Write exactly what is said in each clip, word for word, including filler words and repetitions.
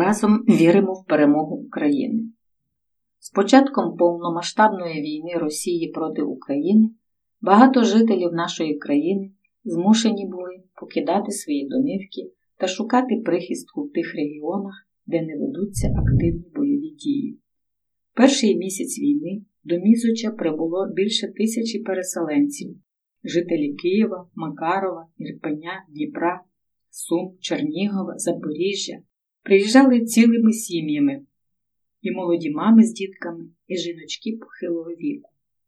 Разом віримо в перемогу України. З початком повномасштабної війни Росії проти України багато жителів нашої країни змушені були покидати свої домівки та шукати прихистку в тих регіонах, де не ведуться активні бойові дії. Перший місяць війни до Мізоча прибуло більше тисячі переселенців, жителі Києва, Макарова, Ірпеня, Дніпра, Сум, Чернігова, Запоріжжя. Приїжджали цілими сім'ями, і молоді мами з дітками, і жіночки похилого віку.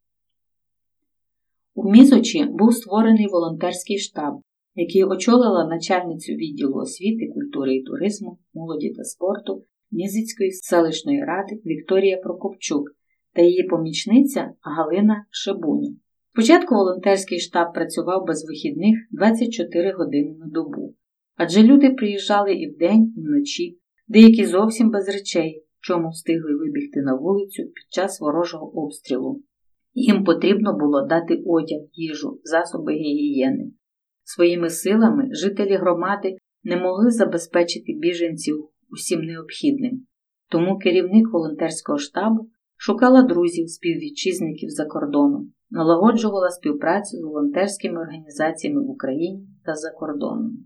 У Мізочі був створений волонтерський штаб, який очолила начальницю відділу освіти, культури і туризму, молоді та спорту Мізицької селищної ради Вікторія Прокопчук та її помічниця Галина Шебуня. Спочатку волонтерський штаб працював без вихідних двадцять чотири години на добу. Адже люди приїжджали і вдень, і вночі, деякі зовсім без речей, чому встигли вибігти на вулицю під час ворожого обстрілу. Їм потрібно було дати одяг, їжу, засоби гігієни. Своїми силами жителі громади не могли забезпечити біженців усім необхідним. Тому керівник волонтерського штабу шукала друзів, співвітчизників за кордоном, налагоджувала співпрацю з волонтерськими організаціями в Україні та за кордоном.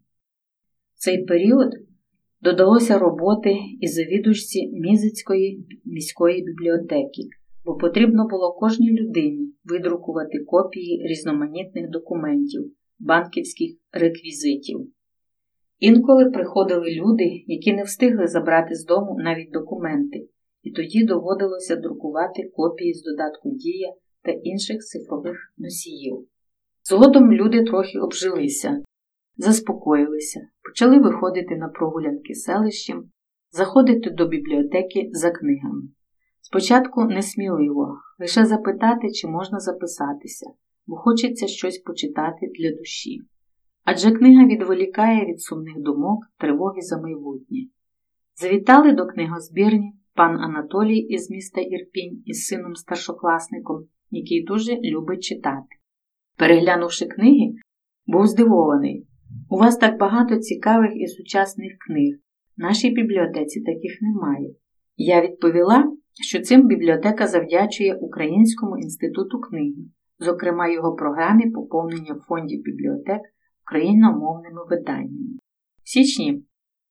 В цей період додалося роботи і завідувачці Мізицької міської бібліотеки, бо потрібно було кожній людині видрукувати копії різноманітних документів, банківських реквізитів. Інколи приходили люди, які не встигли забрати з дому навіть документи, і тоді доводилося друкувати копії з додатку «Дія» та інших цифрових носіїв. Згодом люди трохи обжилися, заспокоїлися, почали виходити на прогулянки селищем, заходити до бібліотеки за книгами. Спочатку несміливо, лише запитати, чи можна записатися, бо хочеться щось почитати для душі. Адже книга відволікає від сумних думок, тривоги за майбутнє. Завітали до книгозбірні пан Анатолій із міста Ірпінь із сином-старшокласником, який дуже любить читати. Переглянувши книги, був здивований. У вас так багато цікавих і сучасних книг. В нашій бібліотеці таких немає. Я відповіла, що цим бібліотека завдячує Українському інституту книги, зокрема його програмі поповнення фондів бібліотек україномовними виданнями. В січні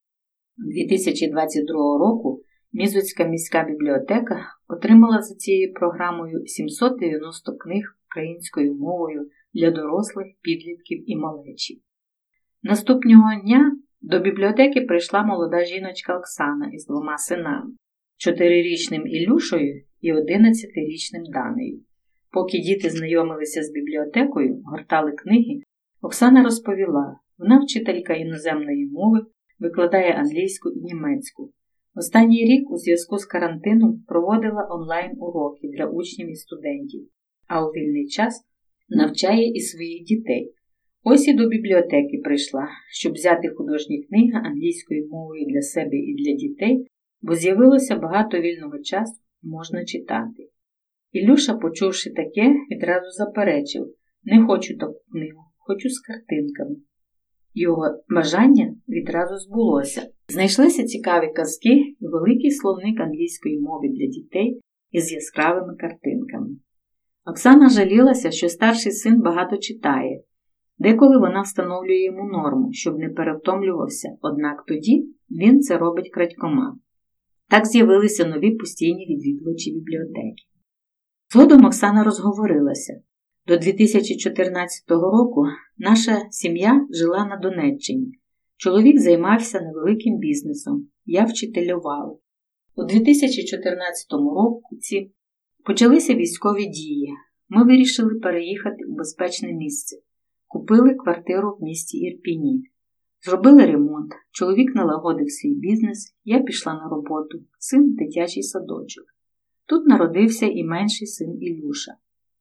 дві тисячі двадцять другого року Мізоцька міська бібліотека отримала за цією програмою сімсот дев'яносто книг українською мовою для дорослих, підлітків і малечі. Наступного дня до бібліотеки прийшла молода жіночка Оксана із двома синами – чотирирічним Ілюшею і одинадцятирічним Данею. Поки діти знайомилися з бібліотекою, гортали книги, Оксана розповіла, вона вчителька іноземної мови, викладає англійську і німецьку. Останній рік у зв'язку з карантином проводила онлайн-уроки для учнів і студентів, а у вільний час навчає і своїх дітей. Ось і до бібліотеки прийшла, щоб взяти художні книги англійською мовою для себе і для дітей, бо з'явилося багато вільного часу, можна читати. Ілюша, почувши таке, відразу заперечив: «Не хочу таку книгу, хочу з картинками». Його бажання відразу збулося. Знайшлися цікаві казки і великий словник англійської мови для дітей із яскравими картинками. Оксана жалілася, що старший син багато читає. Деколи вона встановлює йому норму, щоб не перевтомлювався, однак тоді він це робить крадькома. Так з'явилися нові постійні відвідувачі бібліотеки. Згодом Оксана розговорилася. До дві тисячі чотирнадцятого року наша сім'я жила на Донеччині. Чоловік займався невеликим бізнесом, я вчителювала. У дві тисячі чотирнадцятому році почалися військові дії. Ми вирішили переїхати у безпечне місце. Купили квартиру в місті Ірпіні. Зробили ремонт, чоловік налагодив свій бізнес, я пішла на роботу, син в дитячий садочок. Тут народився і менший син Ілюша.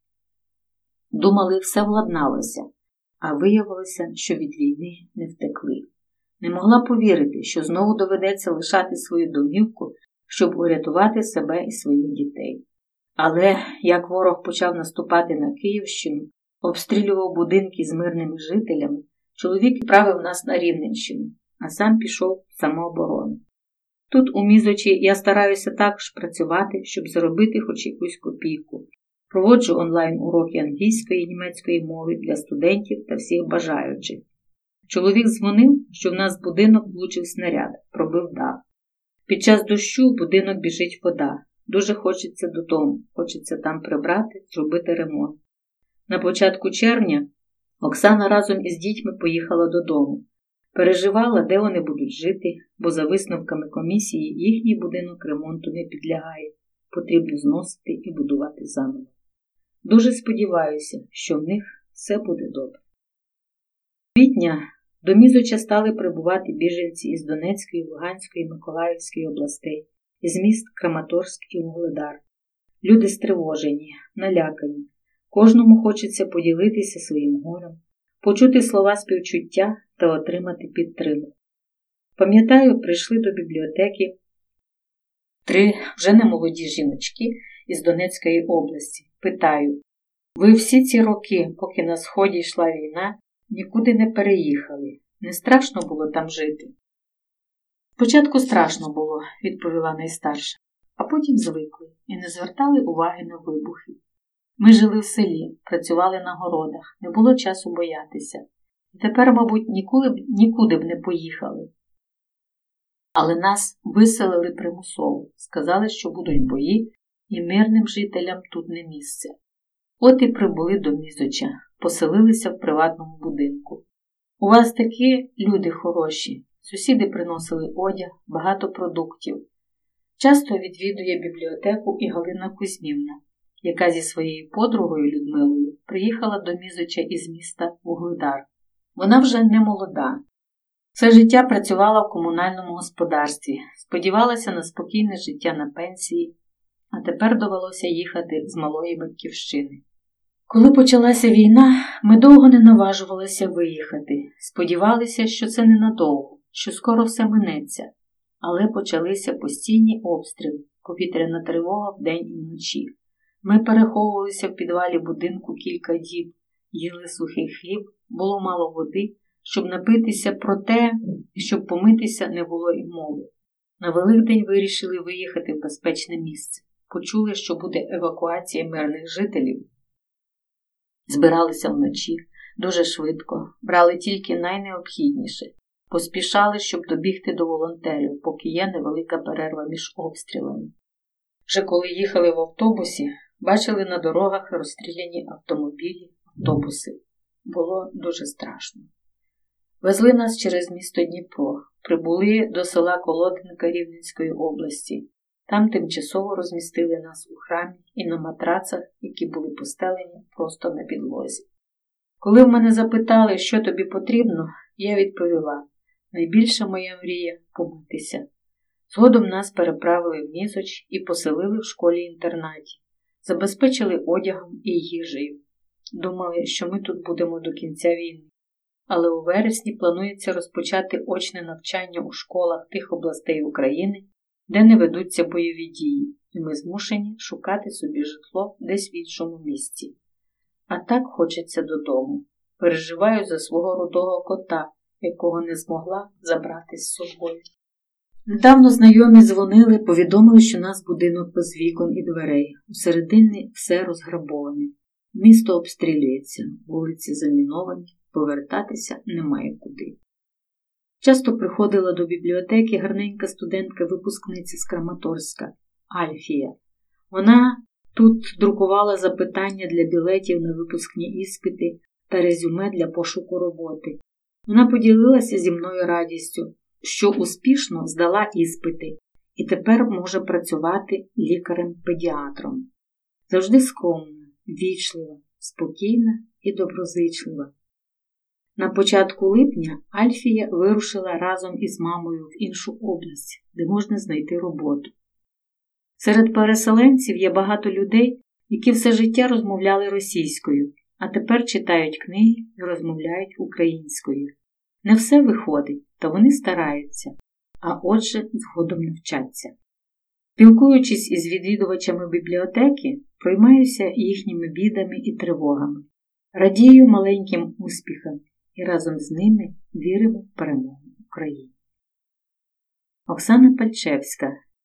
Думали, все владналося, а виявилося, що від війни не втекли. Не могла повірити, що знову доведеться лишати свою домівку, щоб урятувати себе і своїх дітей. Але, як ворог почав наступати на Київщину, обстрілював будинки з мирними жителями, чоловік відправив нас на Рівненщину, а сам пішов в самооборону. Тут у Мізочі я стараюся також працювати, щоб заробити хоч якусь копійку. Проводжу онлайн-уроки англійської і німецької мови для студентів та всіх бажаючих. Чоловік дзвонив, що в нас в будинок влучив снаряд, пробив дах. Під час дощу в будинок біжить вода. Дуже хочеться додому, хочеться там прибрати, зробити ремонт. На початку червня Оксана разом із дітьми поїхала додому. Переживала, де вони будуть жити, бо за висновками комісії їхній будинок ремонту не підлягає. Потрібно зносити і будувати заново. Дуже сподіваюся, що в них все буде добре. Квітня до Мізоча стали прибувати біженці із Донецької, Луганської, Миколаївської областей, із міст Краматорськ і Вугледар. Люди стривожені, налякані. Кожному хочеться поділитися своїм горем, почути слова співчуття та отримати підтримку. Пам'ятаю, прийшли до бібліотеки три вже немолоді жіночки із Донецької області. Питаю, ви всі ці роки, поки на Сході йшла війна, нікуди не переїхали? Не страшно було там жити? Спочатку страшно було, відповіла найстарша, а потім звикли і не звертали уваги на вибухи. Ми жили в селі, працювали на городах, не було часу боятися. І тепер, мабуть, ніколи б, нікуди б не поїхали. Але нас виселили примусово, сказали, що будуть бої, і мирним жителям тут не місце. От і прибули до Мізоча, поселилися в приватному будинку. У вас такі люди хороші, сусіди приносили одяг, багато продуктів. Часто відвідує бібліотеку і Галина Кузьмівна, яка зі своєю подругою Людмилою приїхала до Мізоча із міста Вугледар. Вона вже не молода. Все життя працювала в комунальному господарстві, сподівалася на спокійне життя на пенсії, а тепер довелося їхати з малої батьківщини. Коли почалася війна, ми довго не наважувалися виїхати, сподівалися, що це ненадовго, що скоро все минеться. Але почалися постійні обстріли, повітряна тривога вдень і вночі. Ми переховувалися в підвалі будинку кілька діб, їли сухий хліб, було мало води, щоб напитися, проте, щоб помитися не було і мови. На Великдень вирішили виїхати в безпечне місце. Почули, що буде евакуація мирних жителів. Збиралися вночі, дуже швидко, брали тільки найнеобхідніше. Поспішали, щоб добігти до волонтерів, поки є невелика перерва між обстрілами. Вже коли їхали в автобусі, бачили на дорогах розстріляні автомобілі, автобуси. Було дуже страшно. Везли нас через місто Дніпро, прибули до села Колодинка Рівненської області. Там тимчасово розмістили нас у храмі і на матрацах, які були постелені просто на підлозі. Коли в мене запитали, що тобі потрібно, я відповіла, найбільша моя мрія – помитися. Згодом нас переправили в Мізоч і поселили в школі-інтернаті. Забезпечили одягом і їжею. Думали, що ми тут будемо до кінця війни. Але у вересні планується розпочати очне навчання у школах тих областей України, де не ведуться бойові дії, і ми змушені шукати собі житло десь в іншому місці. А так хочеться додому. Переживаю за свого рудого кота, якого не змогла забрати з собою. Недавно знайомі дзвонили, повідомили, що нас будинок без вікон і дверей. Усередині все розграбоване. Місто обстрілюється, вулиці заміновані, повертатися немає куди. Часто приходила до бібліотеки гарненька студентка-випускниця з Краматорська, Альфія. Вона тут друкувала запитання для білетів на випускні іспити та резюме для пошуку роботи. Вона поділилася зі мною радістю, що успішно здала іспити і тепер може працювати лікарем-педіатром. Завжди скромна, ввічлива, спокійна і доброзичлива. На початку липня Альфія вирушила разом із мамою в іншу область, де можна знайти роботу. Серед переселенців є багато людей, які все життя розмовляли російською, а тепер читають книги і розмовляють українською. Не все виходить, та вони стараються, а отже згодом навчаться. Спілкуючись із відвідувачами бібліотеки, проймаюся їхніми бідами і тривогами. Радію маленьким успіхам і разом з ними віримо в перемогу України. Оксана Пальчевська,